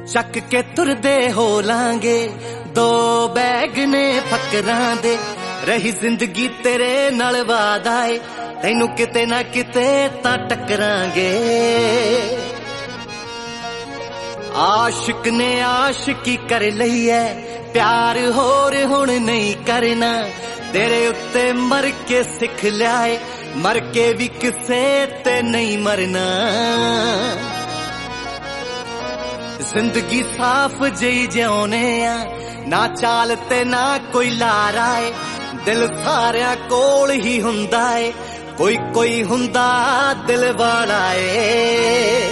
ਚੱਕ ਕੇ ਤੁਰਦੇ ਹੋ ਲਾਂਗੇ ਦੋ ਬੈਗ ਨੇ ਫਕਰਾਂ ਦੇ। ਰਹੀ ਜ਼ਿੰਦਗੀ ਤੇਰੇ ਨਾਲ ਵਾਦਾ ਏ, ਤੈਨੂੰ ਕਿਤੇ ਨਾ ਕਿਤੇ ਤਾਂ ਟੱਕਰਾਂਗੇ। ਆਸ਼ਿਕ ਨੇ ਆਸ਼ਿਕੀ ਕਰ ਲਈ ਐ, ਪਿਆਰ ਹੋਰ ਹੁਣ ਨਹੀਂ ਕਰਨਾ। ਤੇਰੇ ਉੱਤੇ ਮਰ ਕੇ ਸਿੱਖ ਲਿਆ ਏ, ਮਰ ਕੇ ਵੀ ਕਿਸੇ ਤੇ ਨਹੀਂ ਮਰਨਾ। ਜ਼ਿੰਦਗੀ ਸਾਫ਼ ਜਿਹੀ ਜਿਉਣੇ ਆ, ਨਾ ਚਾਲ ਤੇ ਨਾ ਕੋਈ ਲਾਰਾ ਏ। ਦਿਲ ਸਾਰਿਆਂ ਕੋਲ ਹੀ ਹੁੰਦਾ ਏ, ਕੋਈ ਕੋਈ ਹੁੰਦਾ ਦਿਲ ਵਾਲਾ ਏ।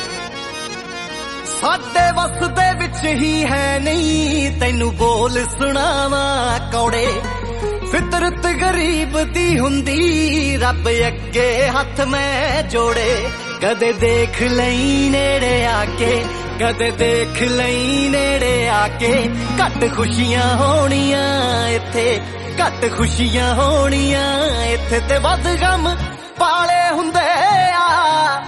ਸਾਡੇ ਵੱਸ ਦੇ ਵਿੱਚ ਹੀ ਹੈ ਨਹੀਂ, ਤੈਨੂੰ ਬੋਲ ਸੁਣਾਵਾਂ ਕੌੜੇ। ਫਿਤਰਤ ਗਰੀਬ ਦੀ ਹੁੰਦੀ, ਰੱਬ ਅੱਗੇ ਹੱਥ ਮੈਂ ਜੋੜੇ। ਕਦੇ ਦੇਖ ਲਈ ਨੇੜੇ ਆ ਕੇ, ਕਦੇ ਦੇਖ ਲਈ ਨੇੜੇ ਆ ਕੇ। ਘੱਟ ਖੁਸ਼ੀਆਂ ਹੋਣੀਆਂ ਇੱਥੇ, ਘੱਟ ਖੁਸ਼ੀਆਂ ਹੋਣੀਆਂ ਇੱਥੇ, ਤੇ ਵੱਧ ਗਮ ਪਾਲੇ ਹੁੰਦੇ ਆ।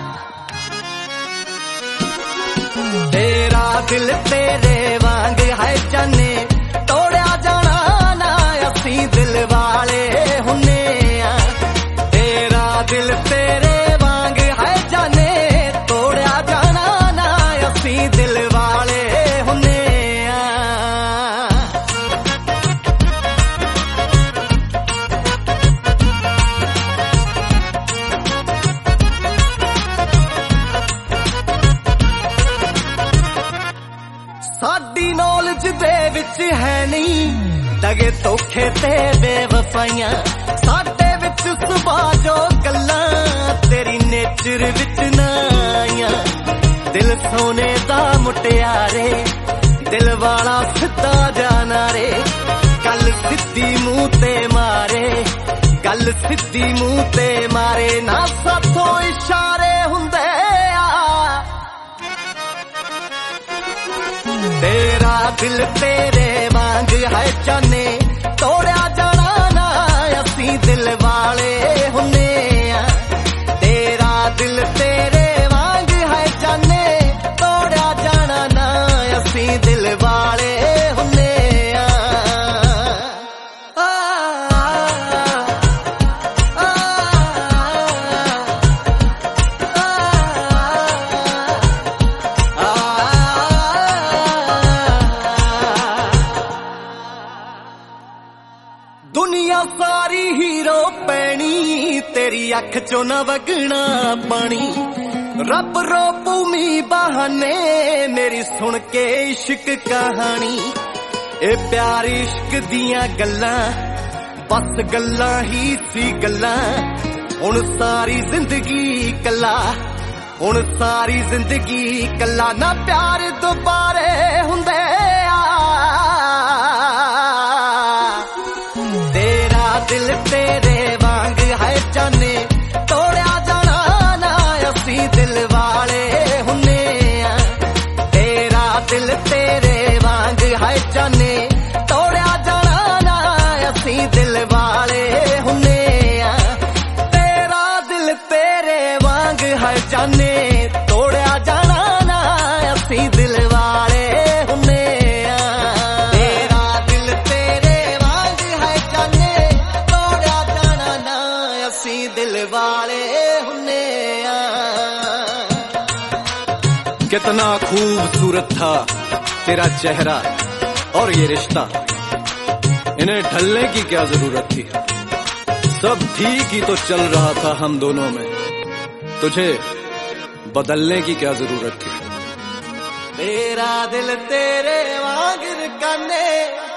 ਤੇਰਾ ਦਿਲ ਤੇਰੇ ਵਾਂਗ ਹੈ ਜਾਨੇ, ਤੋੜਿਆ ਜਾਣਾ ਨਾ ਅਸੀਂ ਦਿਲ ਵਾਲੇ ਹੁੰਨੇ ਆ। ਤੇਰਾ ਦਿਲ ਤੇਰੇ ਵਾਂਗ ਹੈ ਜਾਨੇ, ਤੋੜਿਆ ਜਾਣਾ ਨਾ ਅਸੀਂ ਦਿਲ ਵਾਲੇ ਹੁੰਨੇ ਆ। ਸਾਡੀ ਨੌਲੇਜ ਦੇ ਵਿੱਚ ਹੈ ਨਹੀਂ ਦਗੇ ਧੋਖੇ ਤੇ ਬੇਵਫਾਈਆਂ। ਸਾਡੇ ਵਿੱਚ ਸੁਭਾਅ ਜੋ ਗੱਲਾਂ ਤੇਰੀ ਨੇਚਰ ਵਿੱਚ ਨਾ ਆਈਆਂ। ਦਿਲ ਸੋਨੇ ਦਾ ਮੁਟਿਆਰੇ, ਦਿਲ ਵਾਲਾ ਸਿੱਧਾ ਜਾਣਾ ਰੇ। ਗੱਲ ਸਿੱਧੀ ਮੂੰਹ ਤੇ ਮਾਰੇ, ਗੱਲ ਸਿੱਧੀ ਮੂੰਹ ਤੇ ਮਾਰੇ। ਨਾ ਸਾਥੋਂ ਇਸ਼ਾਰੇ ਹੁੰਦੇ ਆ। ਤੇਰਾ ਦਿਲ ਤੇਰੇ ਵਾਂਗ ਹੈ ਜਾਨੇ, ਤੋੜਿਆ ਜਾਣਾ ਨਾ ਅਸੀਂ ਦਿਲ ਵਾਲੇ ਹੁੰਨੇ ਆ। ਤੇਰਾ ਦਿਲ ਤੇਰੇ ਵਾਂਗ ਹੈ ਜਾਨੇ, ਤੋੜਿਆ ਜਾਣਾ ਨਾ ਅਸੀਂ ਦਿਲ ਵਾਲੇ ਹੁੰਨੇ ਆ। ਦੁਨੀਆ ਸਾਰੀ ਹੀਰੋ ਪੈਣੀ, ਤੇਰੀ ਅੱਖ ਚੋਂ ਨਾ ਵਗਣਾ ਪਾਣੀ। ਰੱਬ ਰੋਪੂ ਮੀਂਹ ਬਹਾਨੇ, ਮੇਰੀ ਸੁਣ ਕੇ ਇਸ਼ਕ ਕਹਾਣੀ। ਇਹ ਪਿਆਰ ਇਸ਼ਕ ਦੀਆਂ ਗੱਲਾਂ, ਬਸ ਗੱਲਾਂ ਹੀ ਸੀ ਗੱਲਾਂ। ਹੁਣ ਸਾਰੀ ਜ਼ਿੰਦਗੀ ਕੱਲਾ, ਹੁਣ ਸਾਰੀ ਜ਼ਿੰਦਗੀ ਕੱਲਾ। ਨਾ ਪਿਆਰ ਦੁਬਾਰੇ ਹੁੰਦੇ ਆ। ਤੇਰਾ ਦਿਲ ਤੇਰੇ ਵਾਂਗ ਹੈ ਜਾਨੇ, ਤੋੜਿਆ ਜਾਣਾ ਨਾ ਅਸੀਂ ਦਿਲ ਵਾਲੇ ਹੁੰਨੇ ਆ। ਤੇਰਾ ਦਿਲ ਤੇਰੇ ਵਾਂਗ ਹੈ ਜਾਨੇ, ਤੋੜਿਆ ਜਾਣਾ ਨਾ ਅਸੀਂ ਦਿਲ ਵਾਲੇ ਹੁੰਨੇ ਆ। ਤੇਰਾ ਦਿਲ ਤੇਰੇ ਵਾਂਗ ਹੈ ਜਾਨੇ, ਤੋੜਿਆ ਜਾਣਾ ਨਾ ਅਸੀਂ ਦਿਲ ਵਾਲੇ ਹੁੰਨੇ ਆ। ਤੇਰਾ ਦਿਲ ਤੇਰੇ ਵਾਂਗ ਹੈ ਜਾਨੇ, ਤੋੜਿਆ ਜਾਣਾ ਨਾ ਅਸੀਂ ਦਿਲ ਵਾਲੇ ਹੁੰਨੇ ਆ। कितना खूबसूरत था तेरा चेहरा और ये रिश्ता, इन्हें ढलने की क्या जरूरत थी। सब ठीक ही तो चल रहा था हम दोनों में, तुझे बदलने की क्या जरूरत थी। तेरा दिल तेरे वांग काने,